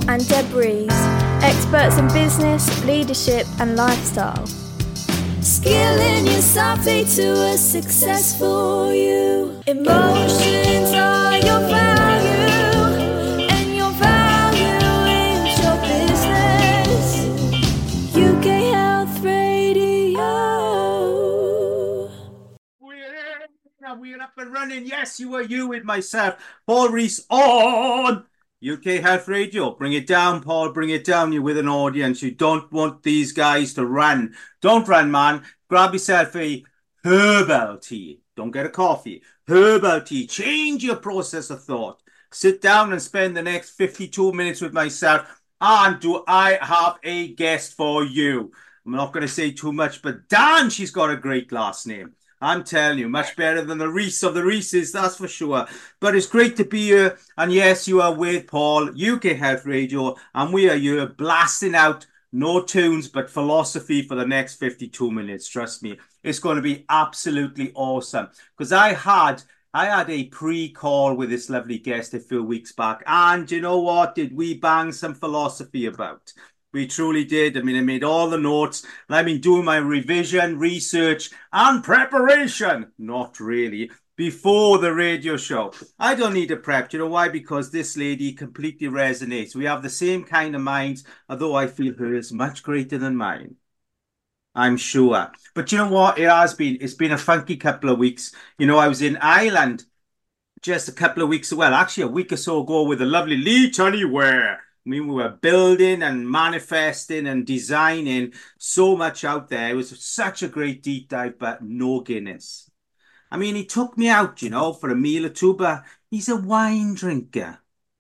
and Deb Rees, experts in business, leadership and lifestyle. Skilling yourself to a successful you. Emotions are your value, and your value is your business. UK Health Radio. We're up and running. Yes, you are you with myself, Paul Rees, on UK Health Radio. Bring it down, Paul. Bring it down. You're with an audience. You don't want these guys to run. Don't run, man. Grab yourself a herbal tea. Don't get a coffee. Herbal tea. Change your process of thought. Sit down and spend the next 52 minutes with myself. And do I have a guest for you? I'm not going to say too much, but Dan, she's got a great last name. I'm telling you, much better than the Reese of the Reeses, that's for sure. But it's great to be here. And yes, you are with Paul, UK Health Radio. And we are here blasting out no tunes, but philosophy for the next 52 minutes. Trust me, it's going to be absolutely awesome. Because I had a pre-call with this lovely guest a few weeks back. And you know what? Did we bang some philosophy about? We truly did. I mean, I made all the notes. And I've been doing my revision, research, and preparation. Not really. Before the radio show. I don't need a prep. You know why? Because this lady completely resonates. We have the same kind of minds, although I feel hers is much greater than mine. I'm sure. But you know what? It's been a funky couple of weeks. You know, I was in Ireland just a couple of weeks, well, actually a week or so ago with the lovely Lee Tunnyware. I mean, we were building and manifesting and designing so much out there. It was such a great deep dive, but no Guinness. I mean, he took me out, you know, for a meal or two, but he's a wine drinker.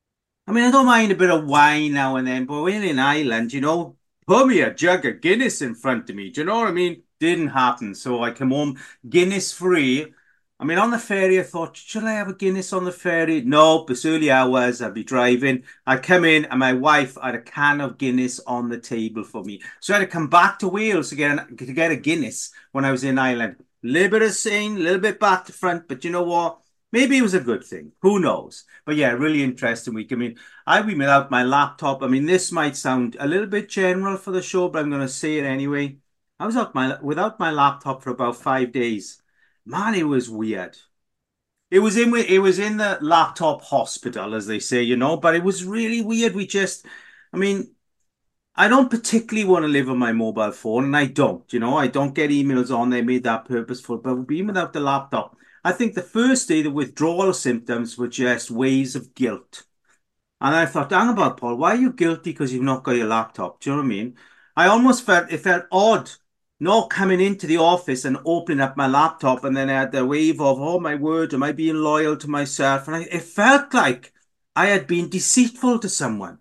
I mean, I don't mind a bit of wine now and then, but we're in Ireland, you know, put me a jug of Guinness in front of me. Do you know what I mean? Didn't happen. So I came home Guinness free. I mean, on the ferry, I thought, should I have a Guinness on the ferry? No, it's early hours. I'd be driving. I'd come in and my wife had a can of Guinness on the table for me. So I had to come back to Wales to get a Guinness when I was in Ireland. A little bit of saying, a little bit back to front. But you know what? Maybe it was a good thing. Who knows? But yeah, really interesting week. I mean, I've been without my laptop. I mean, this might sound a little bit general for the show, but I'm going to say it anyway. I was without my laptop for about 5 days. Man, it was weird. It was in the laptop hospital, as they say, you know, but it was really weird. I mean, I don't particularly want to live on my mobile phone, and I don't, you know, I don't get emails on. They made that purposeful, but being without the laptop, I think the first day, the withdrawal symptoms were just waves of guilt. And I thought, hang about, Paul, why are you guilty because you've not got your laptop? Do you know what I mean? I almost felt, it felt odd not coming into the office and opening up my laptop, and then I had the wave of, oh my word, am I being loyal to myself? And it felt like I had been deceitful to someone.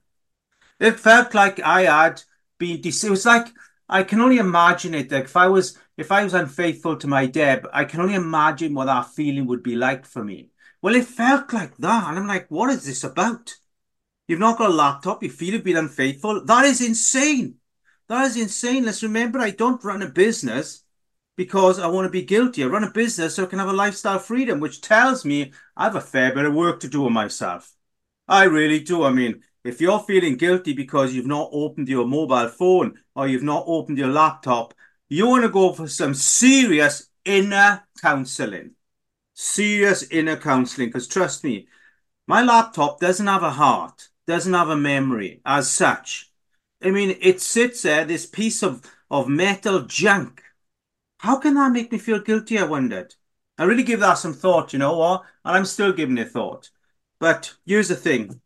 It felt like I had been deceitful. It was like, I can only imagine it. Like if I was unfaithful to my Deb, I can only imagine what that feeling would be like for me. Well, it felt like that. And I'm like, what is this about? You've not got a laptop. You feel you've been unfaithful. That is insane. That is insane. Let's remember, I don't run a business because I want to be guilty. I run a business so I can have a lifestyle freedom, which tells me I have a fair bit of work to do on myself. I really do. I mean, if you're feeling guilty because you've not opened your mobile phone or you've not opened your laptop, you want to go for some serious inner counseling. Serious inner counseling. Because trust me, my laptop doesn't have a heart, doesn't have a memory as such. I mean, it sits there, this piece of metal junk. How can that make me feel guilty, I wondered. I really give that some thought, you know what? And I'm still giving it thought. But here's the thing.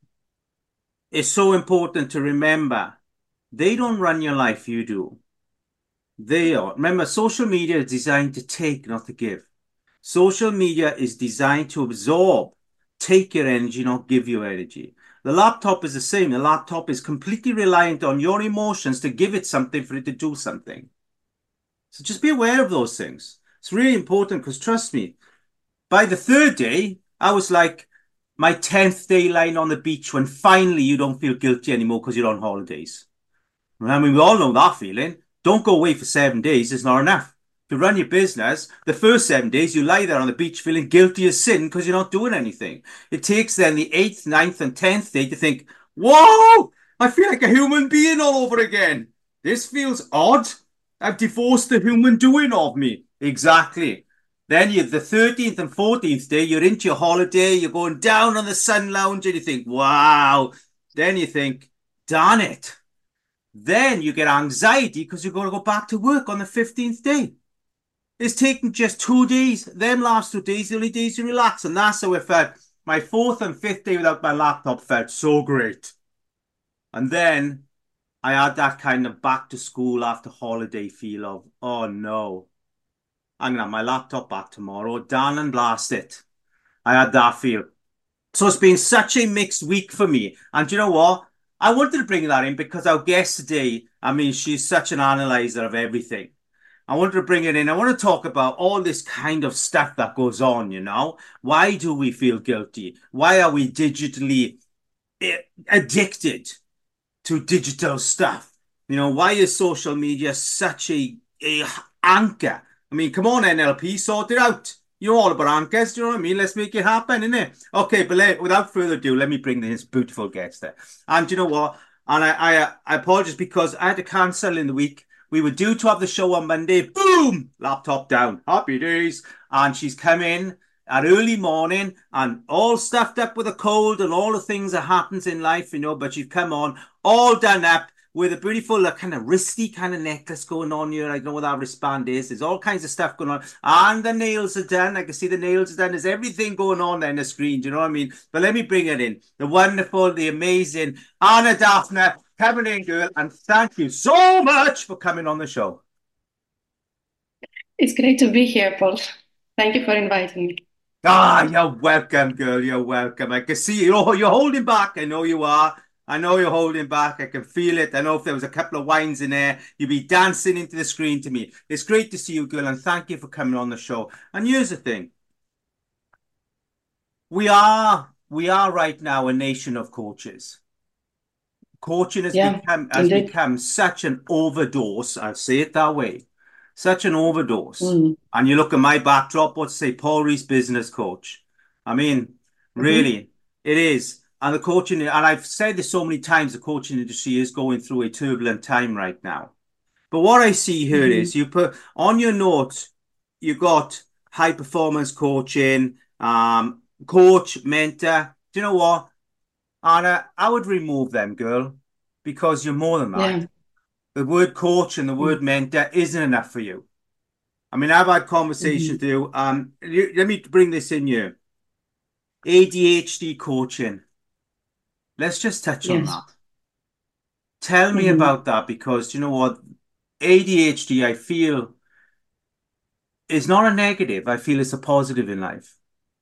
It's so important to remember, they don't run your life, you do. They are. Remember, social media is designed to take, not to give. Social media is designed to absorb, take your energy, not give you energy. The laptop is the same. The laptop is completely reliant on your emotions to give it something for it to do something. So just be aware of those things. It's really important because trust me, by the third day, I was like my 10th day lying on the beach when finally you don't feel guilty anymore because you're on holidays. I mean, we all know that feeling. Don't go away for 7 days. It's not enough. To run your business, the first 7 days you lie there on the beach feeling guilty as sin because you're not doing anything. It takes then the 8th, 9th and 10th day to think, whoa, I feel like a human being all over again. This feels odd. I've divorced the human doing of me. Exactly. Then you the 13th and 14th day, you're into your holiday, you're going down on the sun lounge, and you think, wow. Then you think, darn it. Then you get anxiety because you're going to go back to work on the 15th day. It's taken just 2 days. Them last 2 days, the only days you relax. And that's how it felt. My fourth and fifth day without my laptop felt so great. And then I had that kind of back to school after holiday feel of, oh no, I'm gonna have my laptop back tomorrow. Down and blast it. I had that feel. So it's been such a mixed week for me. And you know what? I wanted to bring that in because our guest today, I mean, she's such an analyzer of everything. I wanted to bring it in. I want to talk about all this kind of stuff that goes on, you know? Why do we feel guilty? Why are we digitally addicted to digital stuff? You know, why is social media such a anchor? I mean, come on, NLP, sort it out. You're all about anchors, do you know what I mean? Let's make it happen, innit? Okay, but without further ado, let me bring this beautiful guest there. And you know what? And I apologize because I had to cancel in the week. We were due to have the show on Monday. Boom! Laptop down. Happy days. And she's come in at early morning and all stuffed up with a cold and all the things that happens in life, you know, but she's come on all done up with a beautiful kind of wristy kind of necklace going on here. I don't know what that wristband is. There's all kinds of stuff going on. And the nails are done. I can see the nails are done. There's everything going on there in the screen. Do you know what I mean? But let me bring it in. The wonderful, the amazing Anna Daphna coming in, girl. And thank you so much for coming on the show. It's great to be here, Paul. Thank you for inviting me. Ah, you're welcome, girl. You're welcome. I can see you're holding back. I know you are. I know you're holding back. I can feel it. I know if there was a couple of wines in there, you'd be dancing into the screen to me. It's great to see you, girl, and thank you for coming on the show. And here's the thing. We are right now a nation of coaches. Coaching has become such an overdose. I'll say it that way. Such an overdose. And you look at my backdrop, what's say Paul Rees business coach. I mean, really, it is. And the coaching, and I've said this so many times, the coaching industry is going through a turbulent time right now. But what I see here is you put on your notes, you got high performance coaching, coach, mentor. Do you know what? Anna, I would remove them, girl, because you're more than that. Yeah. The word coach and the word mentor isn't enough for you. I mean, I've had conversations with you. Let me bring this in here. ADHD coaching. Let's just touch on that. Tell me about that because you know what? ADHD, I feel, is not a negative. I feel it's a positive in life.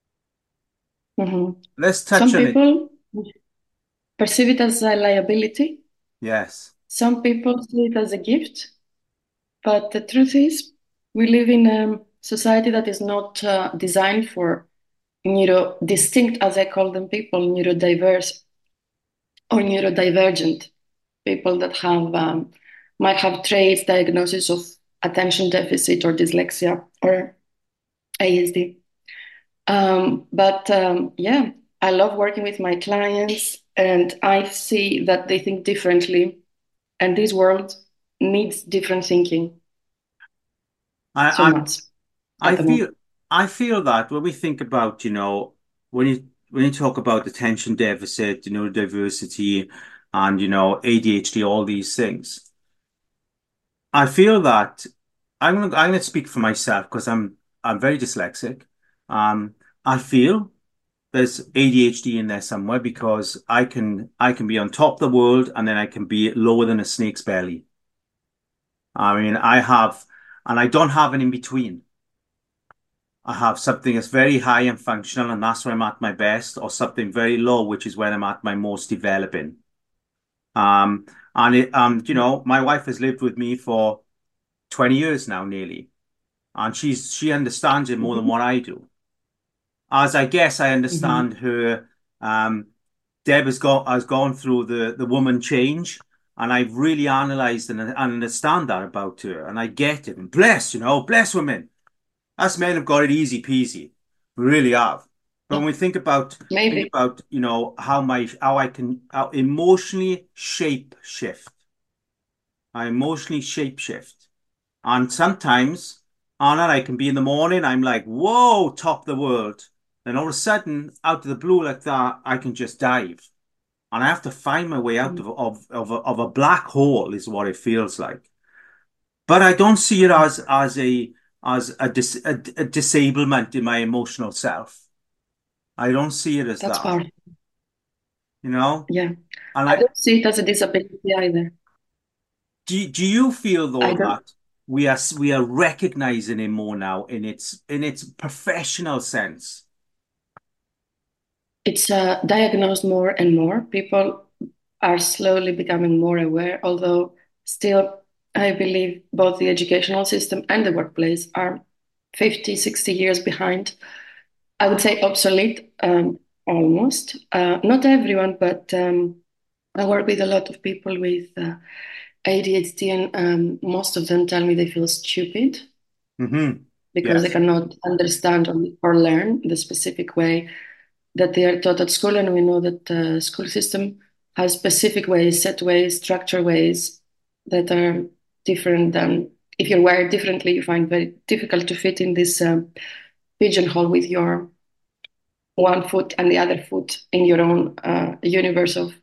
Let's touch on it. Some people perceive it as a liability. Yes. Some people see it as a gift. But the truth is, we live in a society that is not designed for distinct, as I call them, people, neurodiverse or neurodivergent people that have might have traits, diagnosis of attention deficit or dyslexia or ASD. Yeah, I love working with my clients, and I see that they think differently, and this world needs different thinking. I feel that when we think about, when you talk about attention deficit, diversity and, ADHD, all these things, I feel that I'm gonna speak for myself because I'm very dyslexic. I feel there's ADHD in there somewhere because I can be on top of the world and then I can be lower than a snake's belly. I mean, and I don't have an in between. I have something that's very high and functional, and that's where I'm at my best, or something very low, which is when I'm at my most developing. My wife has lived with me for 20 years now, nearly, and she understands it more than what I do. As I guess I understand her, Deb has gone through the woman change, and I've really analysed and understand that about her, and I get it. And bless women. Us men have got it easy peasy. We really have. But when we think Maybe. about, you know, how emotionally shape shift. I emotionally shape shift. And sometimes, Anna, I can be in the morning, I'm like, whoa, top of the world. Then all of a sudden, out of the blue like that, I can just dive. And I have to find my way out Mm. of a black hole is what it feels like. But I don't see it as a disablement in my emotional self. I don't see it as That's that, powerful. you know? Yeah. And I I don't see it as a disability either. do you feel I though don't. that we are recognizing it more now in its professional sense? It's diagnosed more and more. People are slowly becoming more aware, although still, I believe both the educational system and the workplace are 50, 60 years behind. I would say obsolete, almost. Not everyone, but I work with a lot of people with ADHD, and most of them tell me they feel stupid Hmm. because they Yes. cannot understand or learn the specific way that they are taught at school. And we know that the school system has specific ways, set ways, structure ways that are different than if you're wired differently, you find very difficult to fit in this pigeonhole with your one foot and the other foot in your own universe of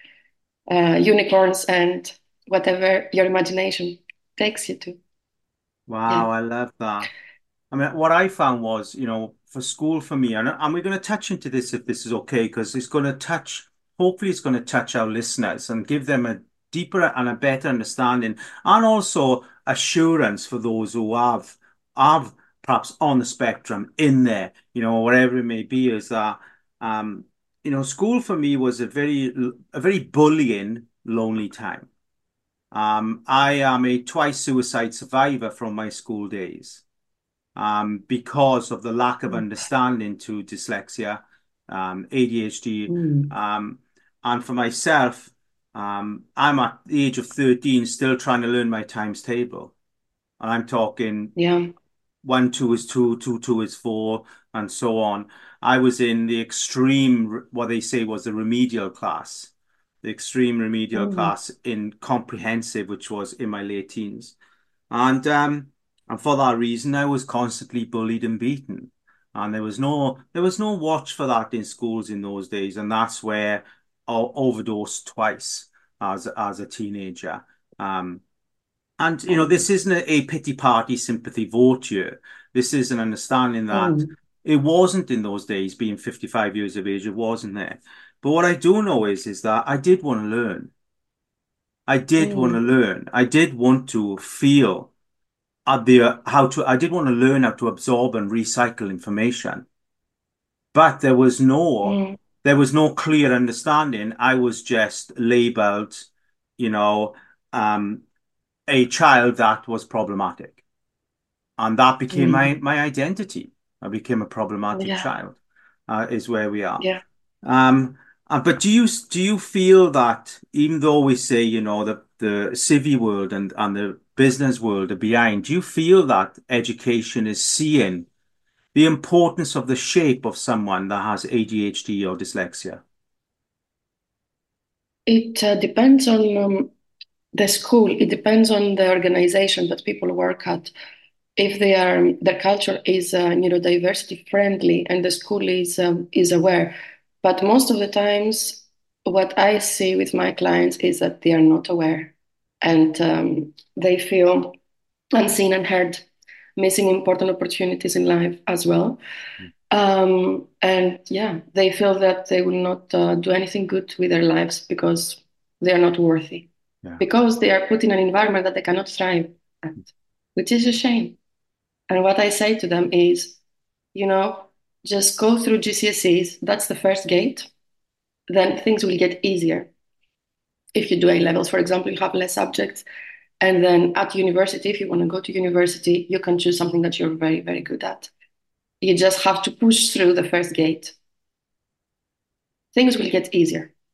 unicorns and whatever your imagination takes you to. Yeah. Wow, I love that. I mean, what I found was, you know, for school for me, and we're going to touch into this if this is okay, because it's going to touch, hopefully, it's going to touch our listeners and give them a deeper and a better understanding, and also assurance for those who have perhaps on the spectrum in there, you know, whatever it may be, is that, um, you know, school for me was a very bullying, lonely time. I am a twice suicide survivor from my school days because of the lack of understanding to dyslexia, ADHD. Mm. Um, and for myself, I'm at the age of 13 still trying to learn my times table. And I'm talking Yeah. 1, 2 is 2, 2, 2 is 4, and so on. I was in the extreme, what they say was the remedial class, the extreme remedial Mm. class in comprehensive, which was in my late teens. And for that reason, I was constantly bullied and beaten. And there was no watch for that in schools in those days. And that's where I overdosed twice as a teenager. Um, and you know, this isn't a pity party sympathy vote here. This is an understanding that Mm. it wasn't in those days, being 55 years of age, it wasn't there. But what I do know is that I did want to learn. I did want to Mm. learn. I did want to feel the how to. I did want to learn how to absorb and recycle information. But Mm. there was no clear understanding. I was just labeled, you know, um, a child that was problematic. And that became my Mm. my identity. I became a problematic Yeah. child, is where we are. Yeah. Um, but do you feel that even though we say, you know, the civvy world and the business world are behind, do you feel that education is seeing the importance of the shape of someone that has ADHD or dyslexia? It depends on the school. It depends on the organization that people work at. If their culture is neurodiversity friendly and the school is aware. But most of the times, what I see with my clients is that they are not aware, and they feel unseen and heard, missing important opportunities in life as well. And yeah, they feel that they will not do anything good with their lives because they are not worthy, Yeah. because they are put in an environment that they cannot thrive at, which is a shame. And what I say to them is, you know, just go through GCSEs. That's the first gate. Then things will get easier. If you do A levels, for example, you have less subjects. And then at university, if you want to go to university, you can choose something that you're very, very good at. You just have to push through the first gate. Things will get easier.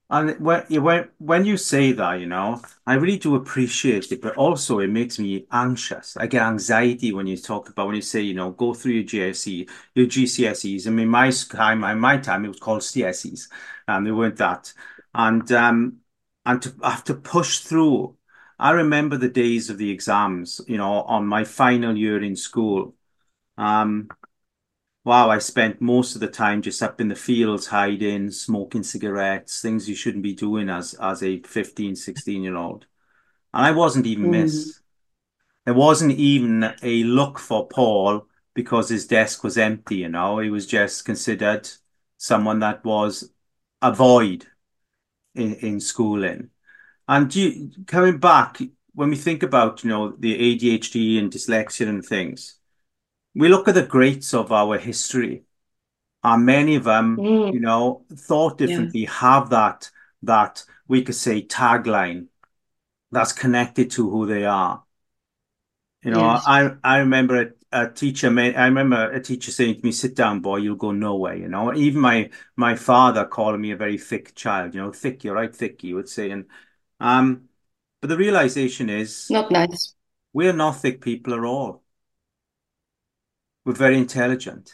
And when you say that, I really do appreciate it, but also it makes me anxious. I get anxiety when you talk about when you say, go through your GCSE, your GCSEs. I mean, my time, it was called CSEs, and they weren't that. And to have to push through. I remember the days of the exams, on my final year in school. Um, Wow, I spent most of the time just up in the fields hiding, smoking cigarettes, things you shouldn't be doing as a 15, 16-year-old. And I wasn't even Mm, missed. There wasn't even a look for Paul because his desk was empty. He was just considered someone that was a void in schooling. And coming back, when we think about, the ADHD and dyslexia and things, we look at the greats of our history. And many of them, mm, thought yeah, differently, have that we could say tagline that's connected to who they are. yes. I remember I remember a teacher saying to me, "Sit down, boy, you'll go nowhere." Even my father calling me a very thick child. Thick, you're right, thick, he would say. And um, but the realization is Not nice we're not thick people at all. We're very intelligent,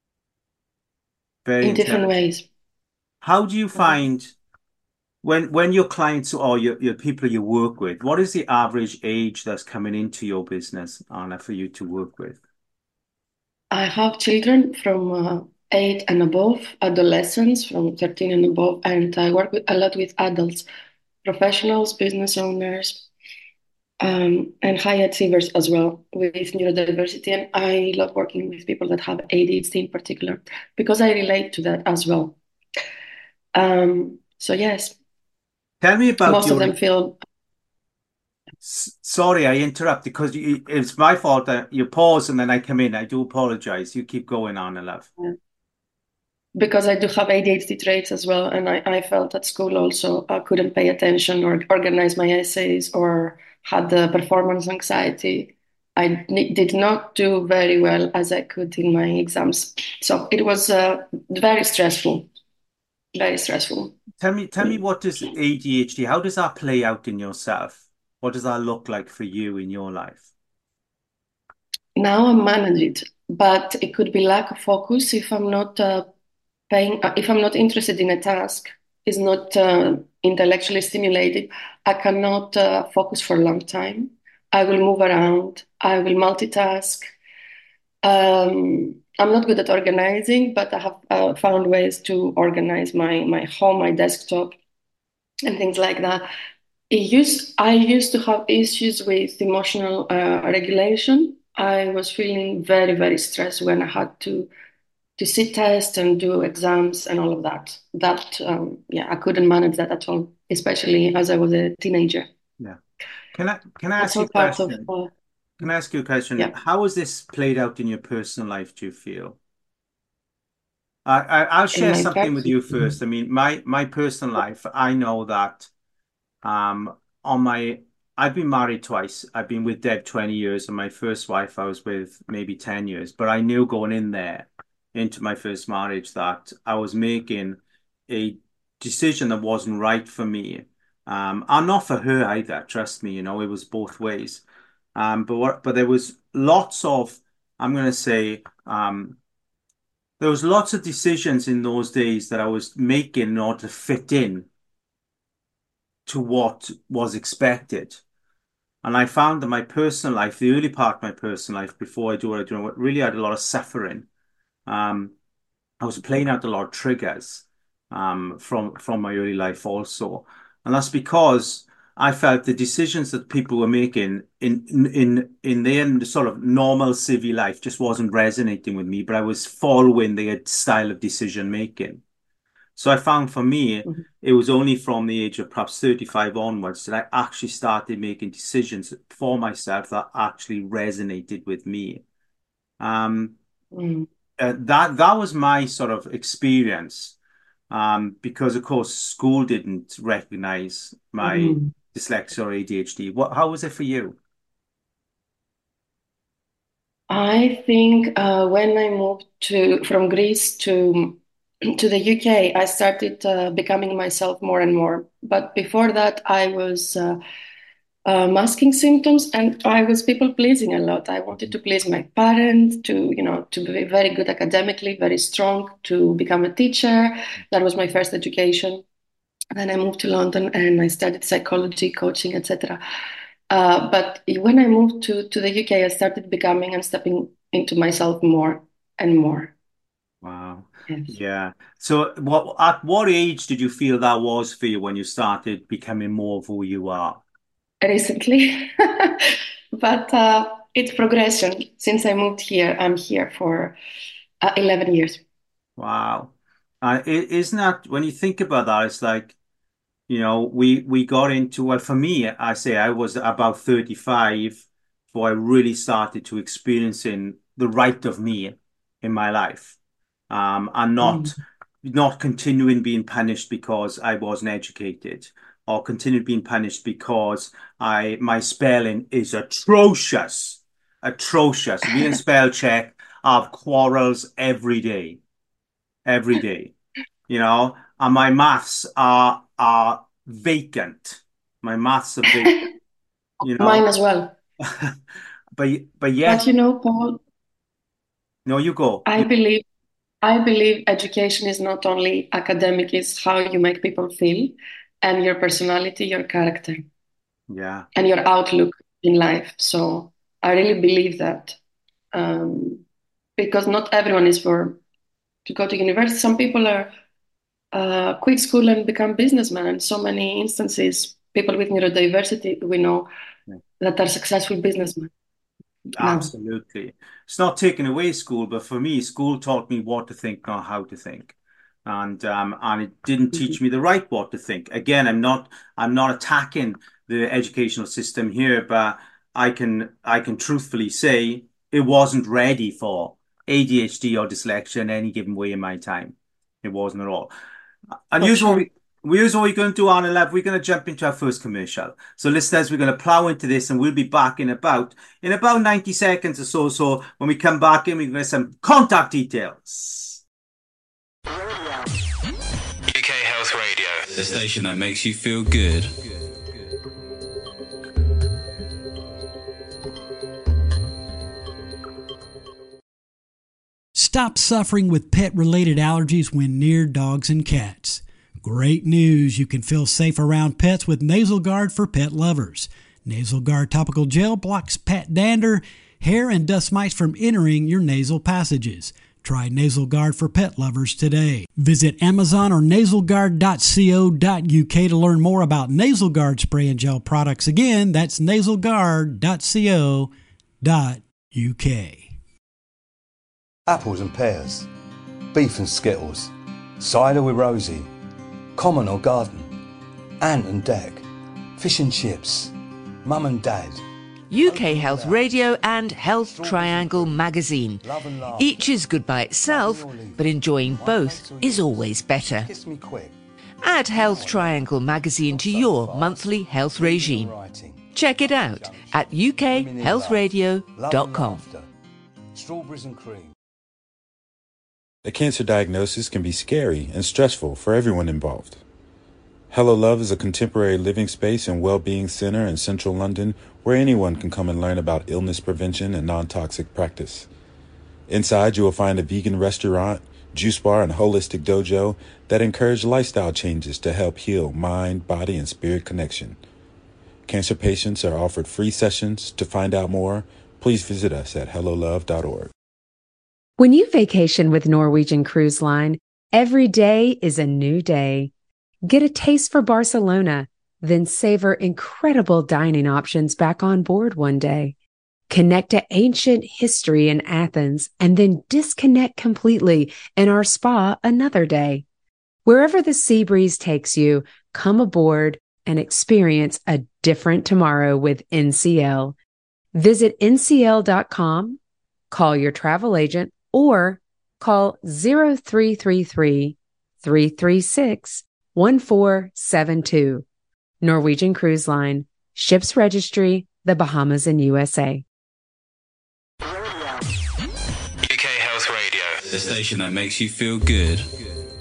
very in different intelligent. ways. How do you Mhm. find? When your clients or your people you work with, what is the average age that's coming into your business, Anna, for you to work with? I have children from 8 and above, adolescents from 13 and above, and I work a lot with adults, professionals, business owners, and high achievers as well with neurodiversity. And I love working with people that have ADHD in particular because I relate to that as well. So yes, Tell me about most of your. them feel Sorry, I interrupt because it's my fault that you pause and then I come in. I do apologize. You keep going on, love. because I do have ADHD traits as well, and I felt at school also I couldn't pay attention or organize my essays or had the performance anxiety. Did not do very well as I could in my exams, so it was very stressful, very stressful. Tell me what does ADHD, how does that play out in yourself? What does that look like for you in your life? Now I manage it, but it could be lack of focus if I'm not if I'm not interested in a task, is not intellectually stimulated. I cannot focus for a long time. I will move around. I will multitask. I'm not good at organizing, but I have found ways to organize my home, my desktop, and things like that. I used to have issues with emotional regulation. I was feeling very, very stressed when I had to sit test and do exams and all of that. Yeah, I couldn't manage that at all, especially as I was a teenager. Yeah. Can I That's ask you all a part of, question? Can I ask you a question? yeah, How has this played out in your personal life, do you feel? I'll in share my something with person. you first. I mean, my personal life, I know that on my I've been married twice. I've been with Deb 20 years, and my first wife I was with maybe 10 years. But I knew going in there into my first marriage that I was making a decision that wasn't right for me. And not for her either, trust me, it was both ways. But there was lots of, I'm gonna say, there was lots of decisions in those days that I was making in order to fit in to what was expected. And I found that my personal life, the early part of my personal life, before I do what I do, really had a lot of suffering. Um, I was playing out a lot of triggers from my early life also, and that's because I felt the decisions that people were making in their sort of normal civil life just wasn't resonating with me, but I was following their style of decision making. So I found for me, Mhm. it was only from the age of perhaps 35 onwards that I actually started making decisions for myself that actually resonated with me. Um, Mm. that was my sort of experience. Because of course school didn't recognize my Mm. dyslexia or ADHD. How was it for you? I think when I moved to from Greece to to the UK, I started becoming myself more and more. But before that, I was masking symptoms, and I was people pleasing a lot. I wanted to please my parents, to be very good academically, very strong, to become a teacher. That was my first education. Then I moved to London and I studied psychology, coaching, etc. But when I moved to the UK, I started becoming and stepping into myself more and more. Wow. Yes. Yeah. So at what age did you feel that was for you when you started becoming more of who you are? Recently, but it's progression. Since I moved here, I'm here for 11 years. Wow. Isn't that when you think about that, it's like, we got into, well, for me, I say I was about 35 before I really started to experiencing the right of me in my life. And Mm. not continuing being punished because I wasn't educated, or continue being punished because my spelling is atrocious. Atrocious. Me and spell check, I have quarrels every day, and my maths are vacant. My maths are vacant, you know. Mine as well. But But yet, Paul, no, you go. I believe I believe education is not only academic, it's how you make people feel and your personality, your character, Yeah. and your outlook in life. So I really believe that um, because not everyone is for to go to university. Some people are quit school and become businessmen, and so many instances, people with neurodiversity we know that are successful businessmen now. Absolutely. It's not taking away school, but for me, school taught me what to think, not how to think. And it didn't teach me the right what to think. Again, I'm not attacking the educational system here, but I can truthfully say it wasn't ready for ADHD or dyslexia in any given way in my time. It wasn't at all. And For here's what sure. we're going to do, Anna Lev. We're going to jump into our first commercial. So, listeners, we're going to plow into this, and we'll be back in about 90 seconds or so. So, when we come back in, we're going to some contact details. UK Health Radio, the station that makes you feel good. Stop suffering with pet-related allergies when near dogs and cats. Great news! You can feel safe around pets with Nasal Guard for pet lovers. Nasal Guard topical gel blocks pet dander, hair, and dust mites from entering your nasal passages. Try Nasal Guard for pet lovers today. Visit Amazon or nasalguard.co.uk to learn more about Nasal Guard spray and gel products. Again, that's nasalguard.co.uk. Apples and pears, beef and skittles, cider with Rosie, common or garden, ant and deck, fish and chips, mum and dad. UK Health Radio and Health Triangle magazine. Each is good by itself, but enjoying both is always better. Kiss me quick. Add Health Triangle magazine to your monthly health regime. Check it out at ukhealthradio.com. Strawberries and cream. A cancer diagnosis can be scary and stressful for everyone involved. Hello Love is a contemporary living space and well-being center in central London where anyone can come and learn about illness prevention and non-toxic practice. Inside, you will find a vegan restaurant, juice bar, and holistic dojo that encourage lifestyle changes to help heal mind, body, and spirit connection. Cancer patients are offered free sessions. To find out more, please visit us at hellolove.org. When you vacation with Norwegian Cruise Line, every day is a new day. Get a taste for Barcelona, then savor incredible dining options back on board one day. Connect to ancient history in Athens and then disconnect completely in our spa another day. Wherever the sea breeze takes you, come aboard and experience a different tomorrow with NCL. Visit ncl.com, call your travel agent, or call 0333 336 1472. Norwegian Cruise Line. Ships registry, the Bahamas and USA. UK Health Radio, the station that makes you feel good.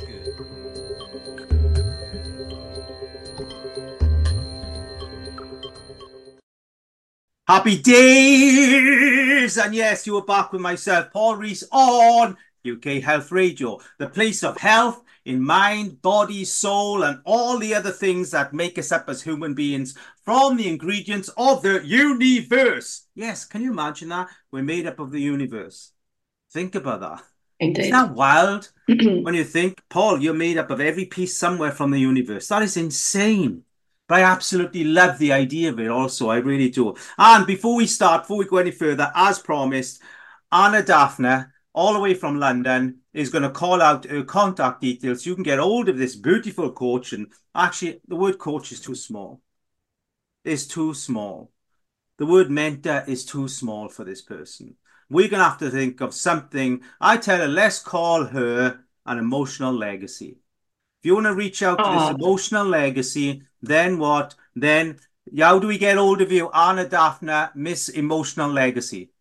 Happy days! And yes, you are back with myself, Paul Rees, on UK Health Radio, the place of health in mind, body, soul, and all the other things that make us up as human beings from the ingredients of the universe. Yes, can you imagine that? We're made up of the universe. Think about that. Indeed. Isn't that wild? When you think, Paul, you're made up of every piece somewhere from the universe. That is insane. But I absolutely love the idea of it also. I really do. And before we go any further, as promised, Anna Daphne, all the way from London, is going to call out her contact details. You can get hold of this beautiful coach. And actually, the word coach is too small. It's too small. The word mentor is too small for this person. We're going to have to think of something. I tell her, let's call her an emotional legacy. If you want to reach out to this emotional legacy, then what? Then how do we get hold of you? Anna Daphne, Miss Emotional Legacy.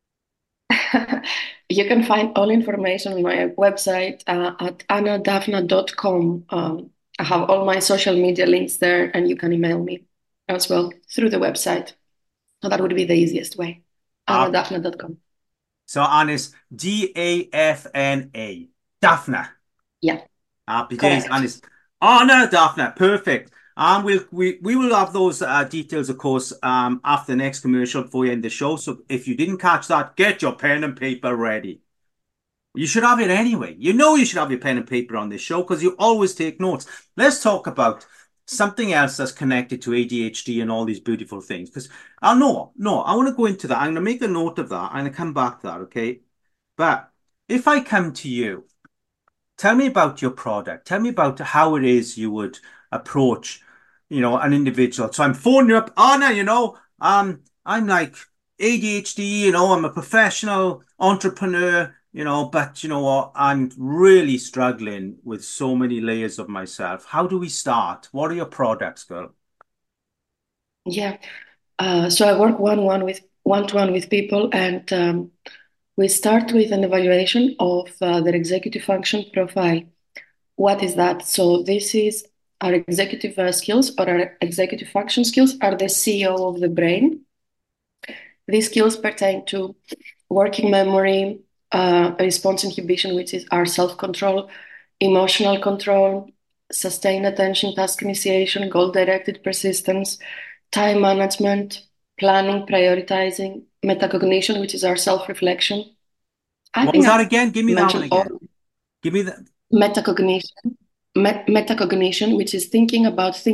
You can find all information on my website at annadaphna.com. I have all my social media links there, and you can email me as well through the website. So that would be the easiest way. annadaphna.com. So Anna's Dafna. Daphne. Yeah. Happy days, Anna's Anna Daphne. Perfect. We will have those details, of course, after the next commercial before we end the show. So if you didn't catch that, get your pen and paper ready. You should have it anyway. You know you should have your pen and paper on this show because you always take notes. Let's talk about something else that's connected to ADHD and all these beautiful things. Because I want to go into that. I'm going to make a note of that. I'm going to come back to that, okay? But if I come to you, tell me about your product. Tell me about how it is you would approach, an individual. So I'm phoning you up, Anna, I'm like ADHD, I'm a professional entrepreneur, but you know what? I'm really struggling with so many layers of myself. How do we start? What are your products, girl? Yeah. So I work one-to-one with people, and we start with an evaluation of their executive function profile. What is that? So this is our executive skills, or our executive function skills are the CEO of the brain. These skills pertain to working memory, response inhibition, which is our self-control, emotional control, sustained attention, task initiation, goal-directed persistence, time management, planning, prioritizing, metacognition, which is our self-reflection. What was that again? Give me that one again. Give me that. Metacognition, which is thinking,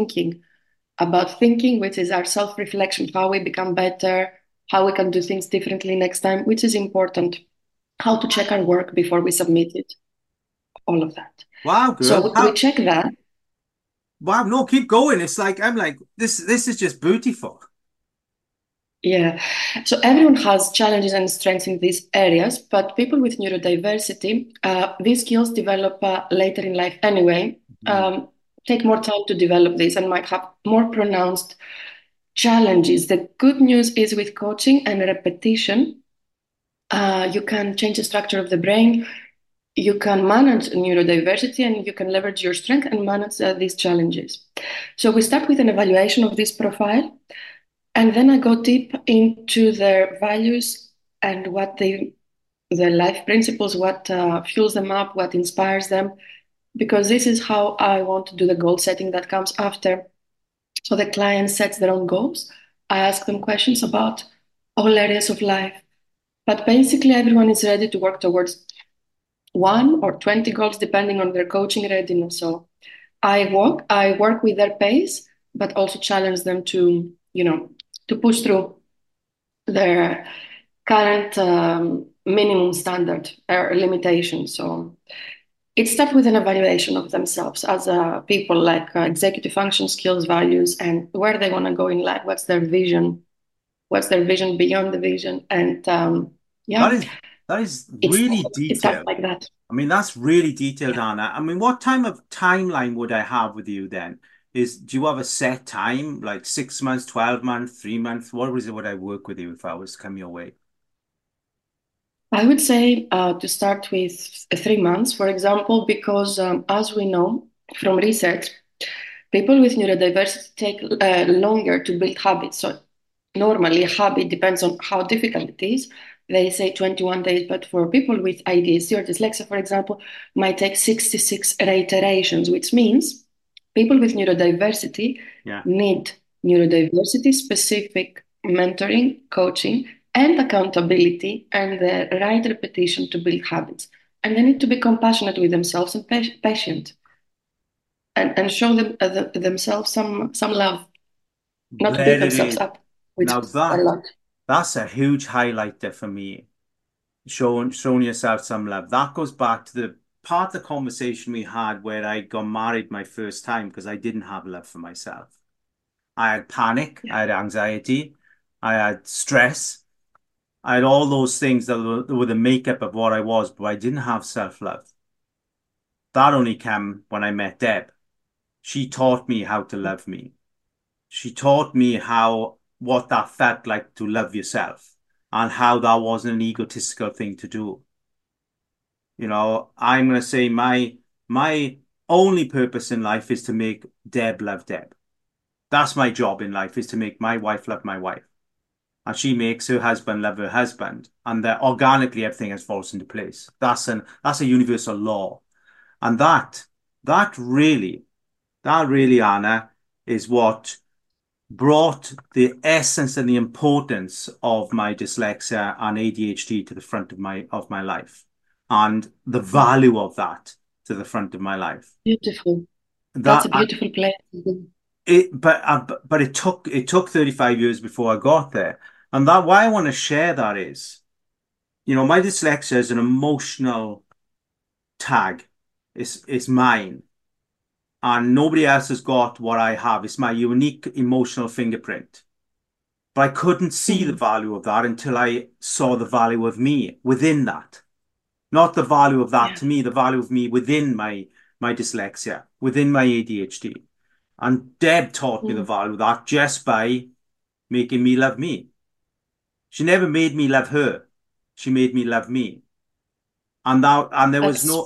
which is our self-reflection, how we become better, how we can do things differently next time, which is important, how to check our work before we submit it, all of that. Wow, girl. So we check that. Wow, no, keep going. It's like, I'm like, this is just beautiful. Yeah. So everyone has challenges and strengths in these areas, but people with neurodiversity, these skills develop later in life anyway, take more time to develop this and might have more pronounced challenges. The good news is with coaching and repetition, you can change the structure of the brain, you can manage neurodiversity, and you can leverage your strength and manage these challenges. So we start with an evaluation of this profile. And then I go deep into their values and their life principles, what fuels them up, what inspires them, because this is how I want to do the goal setting that comes after. So the client sets their own goals. I ask them questions about all areas of life. But basically, everyone is ready to work towards 1 or 20 goals, depending on their coaching readiness. So I work with their pace, but also challenge them to push through their current minimum standard or limitation. So it starts with an evaluation of themselves as people, like executive function, skills, values, and where they want to go in life. What's their vision? What's their vision beyond the vision? And that is really detailed. It starts like that. I mean, that's really detailed, Anna. I mean, what time of timeline would I have with you then? Do you have a set time, like 6 months, 12 months, 3 months? What was it would I work with you if I was to come your way? I would say to start with 3 months, for example, because as we know from research, people with neurodiversity take longer to build habits. So normally a habit depends on how difficult it is. They say 21 days, but for people with ADHD or dyslexia, for example, might take 66 reiterations, which means people with neurodiversity need neurodiversity specific mentoring, coaching, and accountability, and the right repetition to build habits. And they need to be compassionate with themselves and patient, and show themselves some love, not beat There it themselves is. up, which Now is a lot. that's a huge highlighter for me. Showing yourself some love. That goes back to the part of the conversation we had where I got married my first time because I didn't have love for myself. I had panic, I had anxiety, I had stress, I had all those things that were the makeup of what I was, but I didn't have self-love. That only came when I met Deb. She taught me how to love me. She taught me what that felt like to love yourself and how that wasn't an egotistical thing to do. You know, I'm going to say my only purpose in life is to make Deb love Deb. That's my job in life, is to make my wife love my wife. And she makes her husband love her husband. And that organically everything has falls into place. That's a universal law. And that really, Anna, is what brought the essence and the importance of my dyslexia and ADHD to the front of my life, and the value of that to the front of my life. Beautiful. That's a beautiful place. But it took 35 years before I got there. And that why I want to share that is, you know, my dyslexia is an emotional tag. It's mine. And nobody else has got what I have. It's my unique emotional fingerprint. But I couldn't see the value of that until I saw the value of me within that. Not the value of that to me, the value of me within my dyslexia, within my ADHD. And Deb taught me the value of that just by making me love me. She never made me love her. She made me love me. And there was no...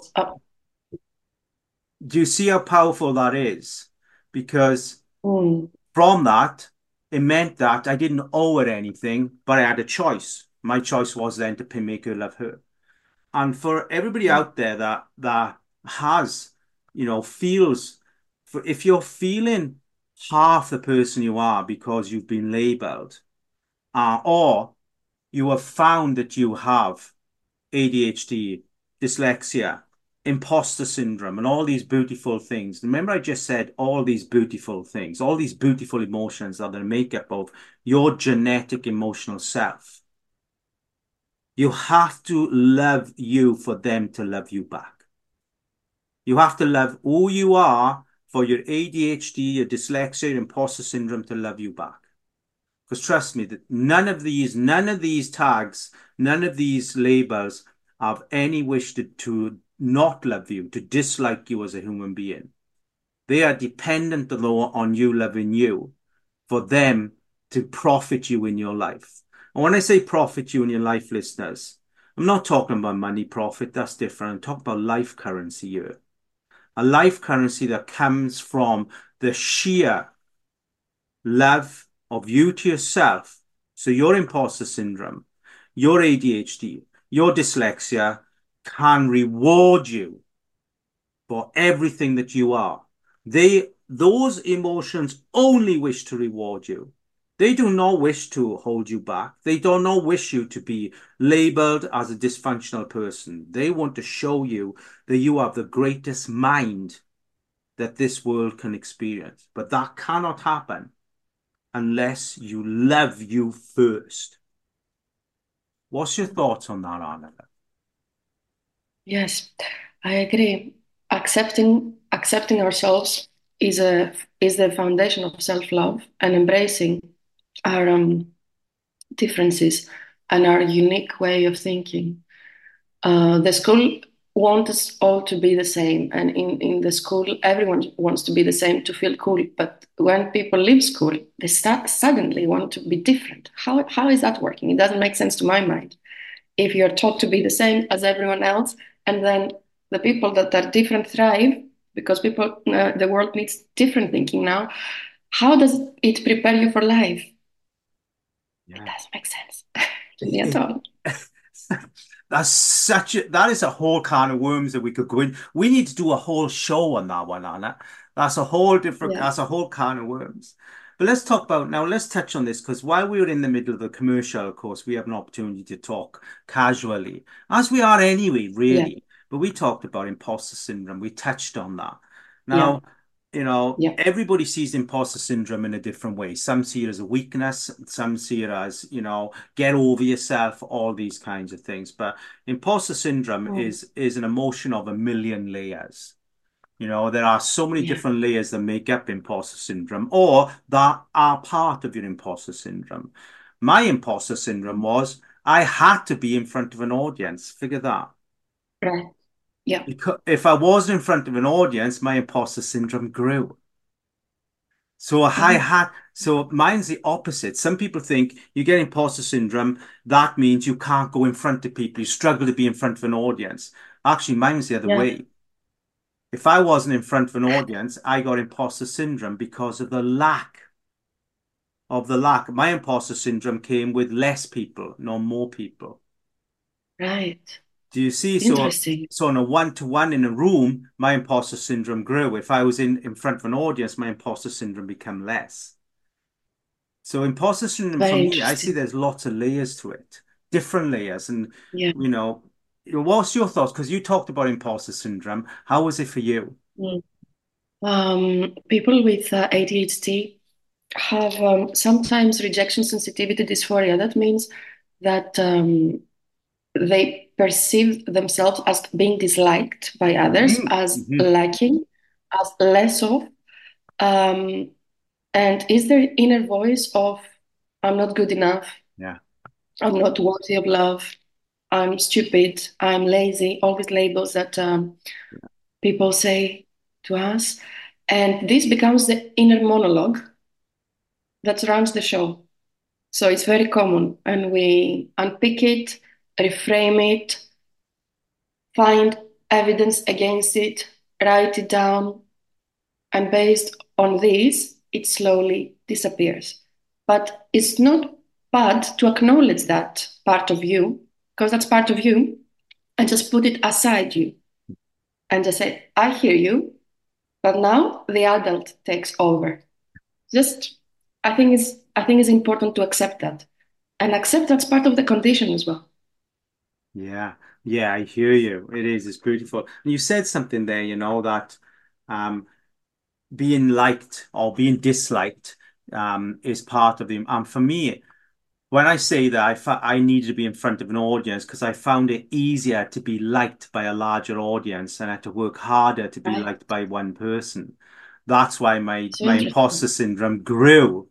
Do you see how powerful that is? Because from that, it meant that I didn't owe her anything, but I had a choice. My choice was then to make her love her. And for everybody out there that has, you know, feels, if you're feeling half the person you are because you've been labeled, or you have found that you have ADHD, dyslexia, imposter syndrome, and all these beautiful things. Remember, I just said all these beautiful things, all these beautiful emotions are the makeup of your genetic emotional self. You have to love you for them to love you back. You have to love who you are for your ADHD, your dyslexia, your imposter syndrome to love you back. Because trust me, that none of these tags, none of these labels have any wish to not love you, to dislike you as a human being. They are dependent on you loving you for them to profit you in your life. And when I say profit you in your life, listeners, I'm not talking about money profit. That's different. I'm talking about life currency here. A life currency that comes from the sheer love of you to yourself. So your imposter syndrome, your ADHD, your dyslexia can reward you for everything that you are. Those emotions only wish to reward you. They do not wish to hold you back. They do not wish you to be labeled as a dysfunctional person. They want to show you that you have the greatest mind that this world can experience. But that cannot happen unless you love you first. What's your thoughts on that, Anna? Yes, I agree. Accepting ourselves is the foundation of self-love, and embracing our differences and our unique way of thinking. The school wants us all to be the same, and in the school, everyone wants to be the same to feel cool. But when people leave school, they suddenly want to be different. How is that working? It doesn't make sense to my mind. If you're taught to be the same as everyone else, and then the people that are different thrive because the world needs different thinking now. How does it prepare you for life? It Yeah. doesn't make sense. Really at all. That is a whole can of worms that we could go in. We need to do a whole show on that one, Anna. Yeah. That's a whole can of worms. But let's touch on this because while we were in the middle of the commercial, of course, we have an opportunity to talk casually, as we are anyway, Yeah. really. But we talked about imposter syndrome. We touched on that. Yeah. Now, Yeah. everybody sees imposter syndrome in a different way. Some see it as a weakness, some see it as, get over yourself, all these kinds of things. But imposter syndrome is an emotion of a million layers. There are so many Yeah. different layers that make up imposter syndrome or that are part of your imposter syndrome. My imposter syndrome was I had to be in front of an audience. Figure that. Right. Yeah. Because if I wasn't in front of an audience, my imposter syndrome grew. So mine's the opposite. Some people think you get imposter syndrome, that means you can't go in front of people, you struggle to be in front of an audience. Actually, mine's the other Yeah. way. If I wasn't in front of an audience, I got imposter syndrome because of the lack. My imposter syndrome came with less people, not more people. Right. Do you see? Interesting. So in a one-to-one in a room, my imposter syndrome grew. If I was in front of an audience, my imposter syndrome became less. So imposter syndrome for Very me, I see interesting. there's lots of layers to it, different layers. And, Yeah. What's your thoughts? Because you talked about imposter syndrome. How was it for you? People with ADHD have sometimes rejection sensitivity dysphoria. That means that they perceive themselves as being disliked by others, as Mm-hmm. lacking, as less of. And is their inner voice of, I'm not good enough, Yeah. I'm not worthy of love, I'm stupid, I'm lazy, all these labels that people say to us. And this becomes the inner monologue that runs the show. So it's very common, and we unpick it, reframe it, find evidence against it, write it down, and based on this, it slowly disappears. But it's not bad to acknowledge that part of you, because that's part of you, and just put it aside you and just say, I hear you, but now the adult takes over. Just I think it's important to accept that. And accept that's part of the condition as well. Yeah. Yeah, I hear you. It is. It's beautiful. And you said something there, that um, being liked or being disliked is part of the. For me, when I say that I needed to be in front of an audience because I found it easier to be liked by a larger audience and I had to work harder to be Right? liked by one person. That's why my So my interesting. imposter syndrome grew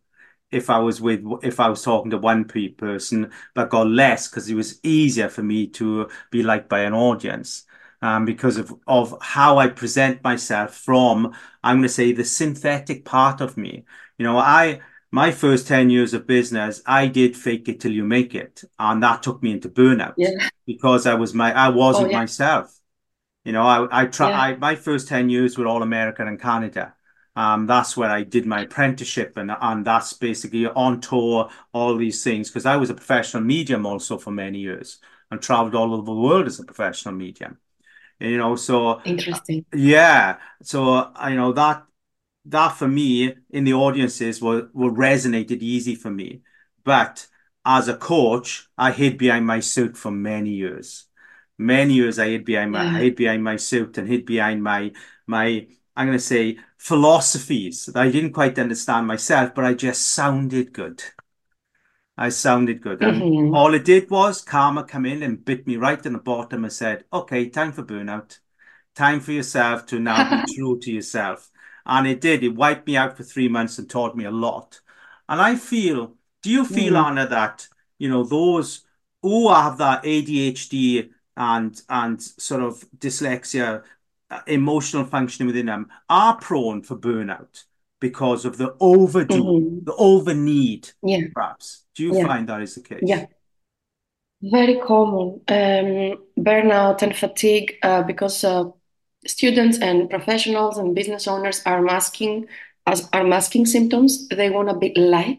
if I was talking to one person, but got less because it was easier for me to be liked by an audience. Because of how I present myself from, I'm going to say, the synthetic part of me. My first 10 years of business, I did fake it till you make it. And that took me into burnout Yeah. because I Oh wasn't yeah. myself. Yeah. My first 10 years were all America and Canada. That's where I did my apprenticeship and that's basically on tour, all these things, because I was a professional medium also for many years and traveled all over the world as a professional medium. So Interesting. yeah, so that for me in the audiences will resonated easy for me. But as a coach, I hid behind my suit for many years. Many years I Yeah. hid behind my suit and hid behind my I'm gonna say philosophies that I didn't quite understand myself, but I just sounded good. I sounded good. And Hmm. all it did was karma come in and bit me right in the bottom and said, okay, time for burnout. Time for yourself to now be true to yourself. And it did. It wiped me out for 3 months and taught me a lot. And do you feel, Mm. Anna, that, those who have that ADHD and sort of dyslexia, emotional functioning within them, are prone for burnout because of the overdo, Hmm. the over need, Yeah. perhaps? Do you Yeah. find that is the case? Yeah. Very common. Burnout and fatigue because students and professionals and business owners are masking symptoms. They want to be liked.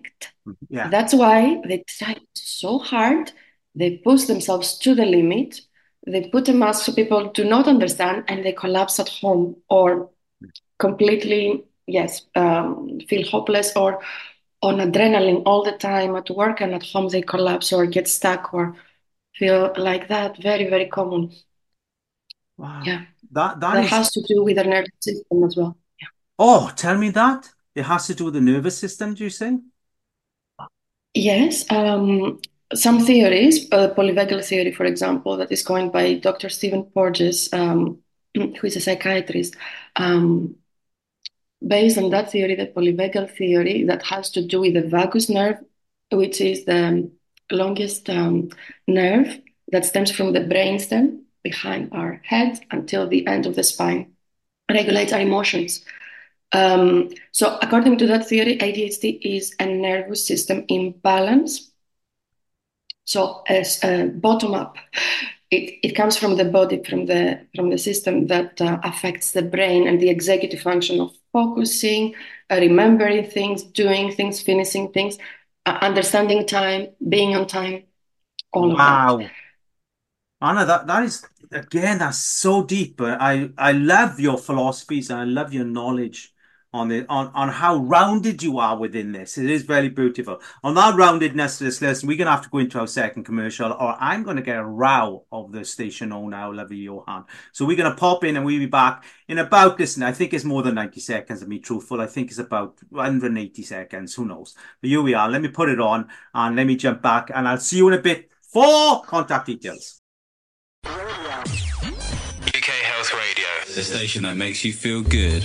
Yeah. That's why they try so hard. They push themselves to the limit. They put a mask so people do not understand, and they collapse at home or completely, feel hopeless or on adrenaline all the time at work, and at home they collapse or get stuck or feel like that. Very, very common. Wow. Yeah. That is... has to do with the nervous system as well. Yeah. Oh, tell me that. It has to do with the nervous system, do you say? Yes. Some theories, polyvagal theory, for example, that is coined by Dr. Stephen Porges, who is a psychiatrist. Based on that theory, the polyvagal theory, that has to do with the vagus nerve, which is the longest nerve that stems from the brainstem behind our head until the end of the spine, regulates our emotions. So according to that theory, ADHD is a nervous system imbalance. So as bottom up, it comes from the body, from the system that affects the brain and the executive function of focusing, remembering things, doing things, finishing things, understanding time, being on time, all of that. Wow. Anna, that is, again, that's so deep. I love your philosophies and I love your knowledge on how rounded you are within this. It is very beautiful. On that roundedness, listen, we're gonna have to go into our second commercial, or I'm gonna get a row of the station owner, lovely Johan. So we're gonna pop in and we'll be back in about, listen, I think it's more than 90 seconds to be truthful. I think it's about 180 seconds, who knows? But here we are. Let me put it on and let me jump back and I'll see you in a bit for contact details. UK Health Radio, the station that makes you feel good.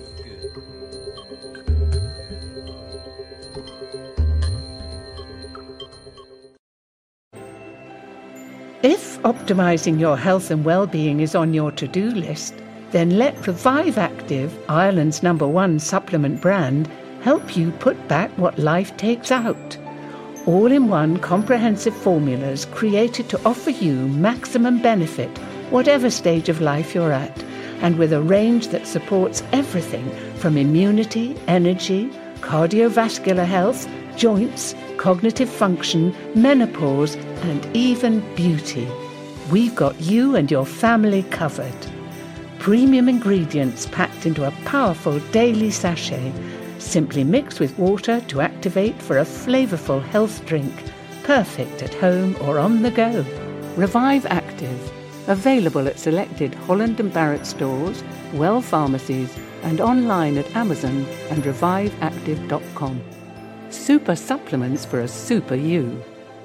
If optimising your health and well-being is on your to-do list, then let Revive Active, Ireland's #1 supplement brand, help you put back what life takes out. All-in-one comprehensive formulas created to offer you maximum benefit, whatever stage of life you're at, and with a range that supports everything from immunity, energy, cardiovascular health, joints, cognitive function, menopause, and even beauty. We've got you and your family covered. Premium ingredients packed into a powerful daily sachet, simply mix with water to activate for a flavourful health drink, perfect at home or on the go. Revive Active, available at selected Holland & Barrett stores, Well pharmacies, and online at Amazon and reviveactive.com. Super supplements for a super you.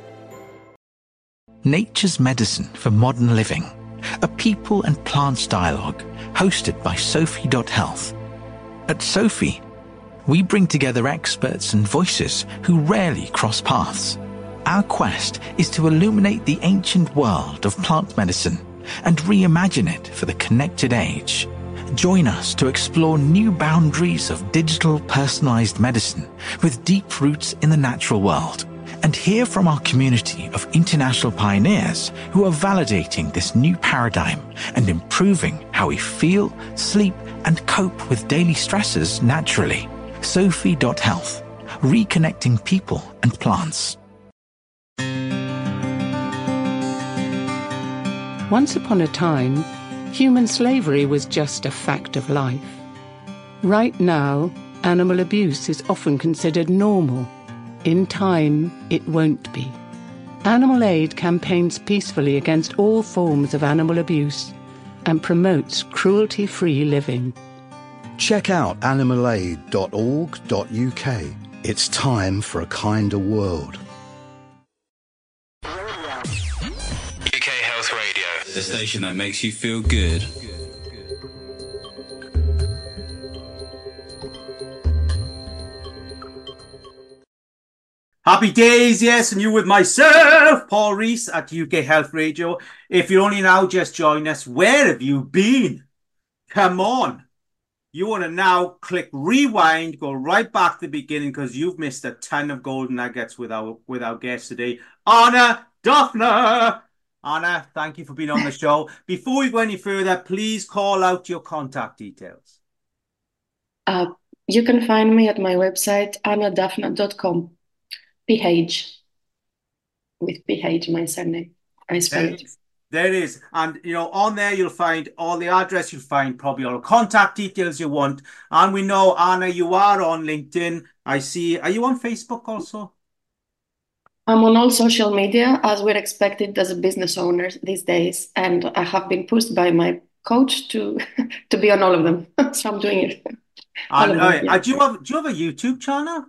Nature's Medicine for Modern Living, a people and plants dialogue hosted by Sophie.health. At Sophie, we bring together experts and voices who rarely cross paths. Our quest is to illuminate the ancient world of plant medicine and reimagine it for the connected age. Join us to explore new boundaries of digital personalized medicine with deep roots in the natural world, and hear from our community of international pioneers who are validating this new paradigm and improving how we feel, sleep, and cope with daily stresses naturally. Sophie.health, reconnecting people and plants. Once upon a time, human slavery was just a fact of life. Right now, animal abuse is often considered normal. In time, it won't be. Animal Aid campaigns peacefully against all forms of animal abuse and promotes cruelty-free living. Check out animalaid.org.uk. It's time for a kinder world. UK Health Radio, the station that makes you feel good. Happy days, yes, and you with myself, Paul Rees at UK Health Radio. If you're only now just joining us, where have you been? Come on. You want to now click rewind, go right back to the beginning because you've missed a ton of golden nuggets with our guest today, Anna Duffner. Anna, thank you for being on the show. Before we go any further, please call out your contact details. You can find me at my website, annaduffner.com. PH, with PH, my surname. I spell it. There it is. And, on there, you'll find all the address, you'll find probably all the contact details you want. And we know, Anna, you are on LinkedIn. I see. Are you on Facebook also? I'm on all social media, as we're expected as a business owner these days. And I have been pushed by my coach to be on all of them. So I'm doing it. And do you have a YouTube channel?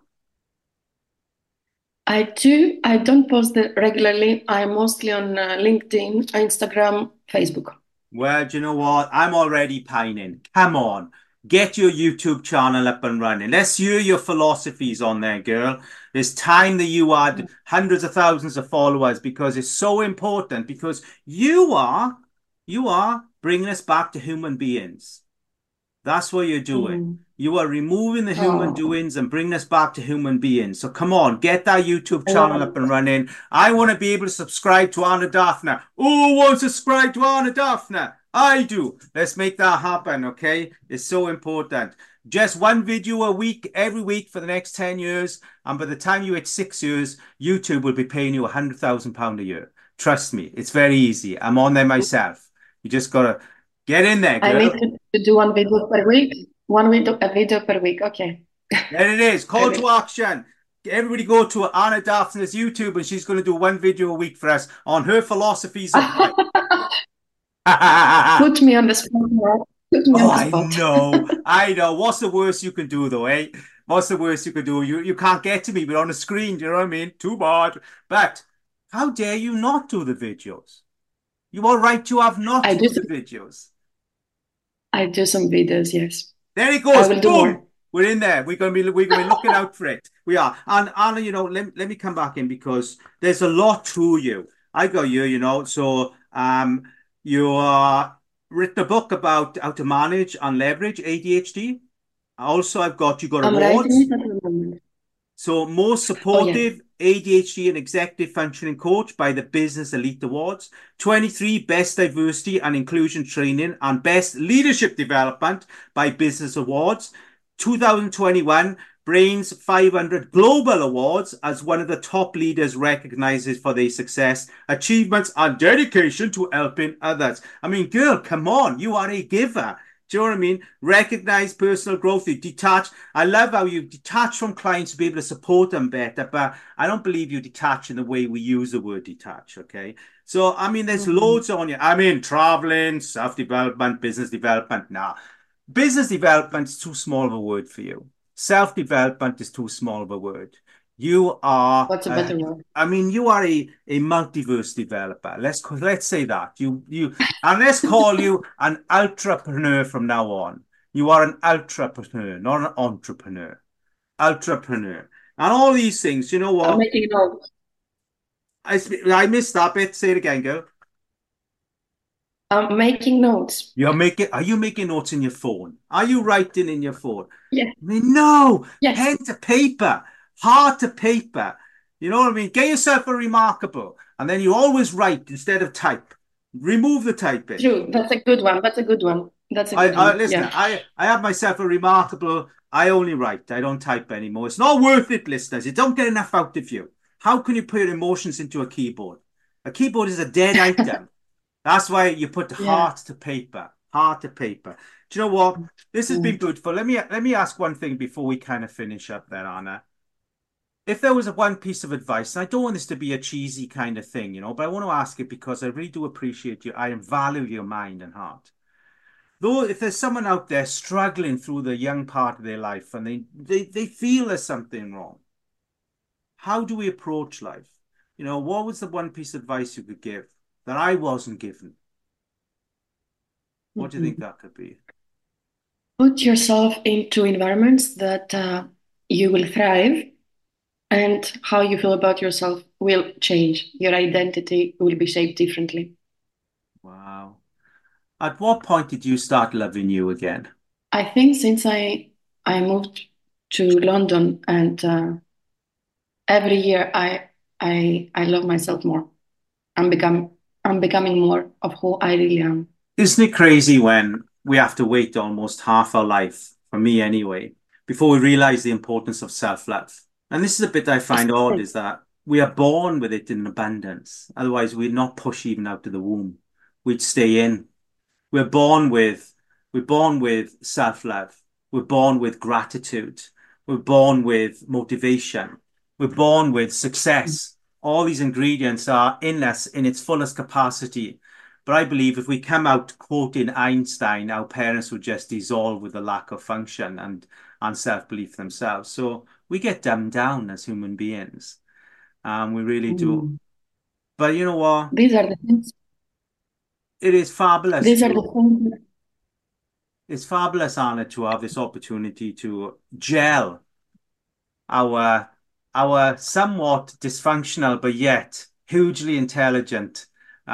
I do. I don't post it regularly. I'm mostly on LinkedIn, Instagram, Facebook. Well, do you know what? I'm already pining. Come on. Get your YouTube channel up and running. Let's hear your philosophies on there, girl. It's time that you add hundreds of thousands of followers, because it's so important, because you are bringing us back to human beings. That's what you're doing. You are removing the human doings and bringing us back to human beings. So come on, get that YouTube channel up and running. I want to be able to subscribe to Anna Daphna. Who wants to subscribe to Anna Daphna? I do. Let's make that happen, okay? It's so important. Just one video a week, every week for the next 10 years. And by the time you hit 6 years, YouTube will be paying you £100,000 a year. Trust me, it's very easy. I'm on there myself. You just got to get in there, girl. I need to do one video per week. A video per week. Okay. There it is. Call to action. Everybody go to Anna Daphna's YouTube, and she's going to do one video a week for us on her philosophies of life. Put me on the spot. I know. What's the worst you can do, though, eh? What's the worst you can do? You can't get to me, but on the screen, do you know what I mean? Too bad. But how dare you not do the videos? You are right to have not do the videos. I do some videos, yes. There it goes. Boom. We're in there. We're going to be looking out for it. We are. And Anna, let me come back in, because there's a lot to you. I got you, so you written a book about how to manage and leverage ADHD. Also, you got awards. So most supportive ADHD and executive functioning coach by the Business Elite Awards, 23 best diversity and inclusion training and best leadership development by Business Awards, 2021 Brains 500 Global Awards as one of the top leaders recognized for their success, achievements and dedication to helping others. I mean, girl, come on, you are a giver. Do you know what I mean? Recognize personal growth. You detach. I love how you detach from clients to be able to support them better, but I don't believe you detach in the way we use the word detach, okay? So, I mean, there's loads on you. I mean, traveling, self-development, business development. Nah, business development is too small of a word for you. Self-development is too small of a word. You are. What's a better word? I mean, you are a multiverse developer. Let's say that and let's call you an entrepreneur from now on. You are an entrepreneur, not an entrepreneur. Entrepreneur, and all these things. You know what? I'm making notes. I missed that bit. Say it again, girl. I'm making notes. Are you making notes in your phone? Are you writing in your phone? Yeah. I mean, no. Yes. Pen to paper. Heart to paper. You know what I mean? Get yourself a remarkable, and then you always write instead of type. Remove the typing. True. That's a good one. That's a good one. Listen, yeah. I have myself a remarkable. I only write. I don't type anymore. It's not worth it, listeners. You don't get enough out of you. How can you put your emotions into a keyboard? A keyboard is a dead item. That's why you put heart to paper. Heart to paper. Do you know what? This has been beautiful. Let me ask one thing before we kind of finish up there, Anna. If there was one piece of advice, and I don't want this to be a cheesy kind of thing, but I want to ask it because I really do appreciate you. I value your mind and heart. Though, if there's someone out there struggling through the young part of their life and they feel there's something wrong, how do we approach life? What was the one piece of advice you could give that I wasn't given? What do you think that could be? Put yourself into environments that you will thrive. And how you feel about yourself will change. Your identity will be shaped differently. Wow. At what point did you start loving you again? I think since I moved to London, and every year I love myself more. I'm becoming more of who I really am. Isn't it crazy when we have to wait almost half our life, for me anyway, before we realize the importance of self-love? And this is a bit I find odd, is that we are born with it in abundance. Otherwise, we'd not push even out of the womb. We'd stay in. We're born with self-love. We're born with gratitude. We're born with motivation. We're born with success. All these ingredients are in us in its fullest capacity. But I believe if we come out quoting Einstein, our parents would just dissolve with the lack of function and self-belief themselves. So we get dumbed down as human beings. We really do. But you know what? These are the things. It is fabulous. These are the things. It's fabulous, Anna, to have this opportunity to gel our somewhat dysfunctional but yet hugely intelligent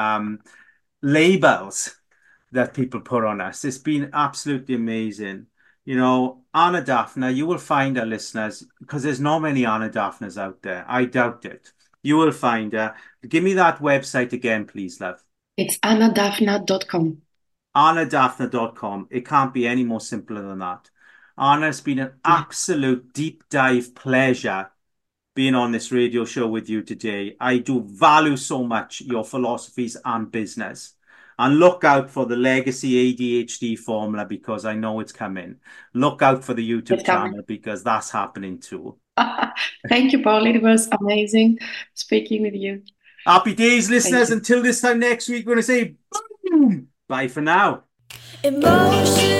labels that people put on us. It's been absolutely amazing. You know, Anna Daphna, you will find our listeners, because there's not many Anna Daphnas out there. I doubt it. You will find her. Give me that website again, please, love. It's annadaphna.com. annadaphna.com. It can't be any more simpler than that. Anna, it's been an absolute deep dive pleasure being on this radio show with you today. I do value so much your philosophies and business. And look out for the Legacy ADHD formula, because I know it's coming. Look out for the YouTube channel, because that's happening too. Thank you, Paul. It was amazing speaking with you. Happy days, listeners. Until this time next week, we're going to say boom. Bye for now. Emotion.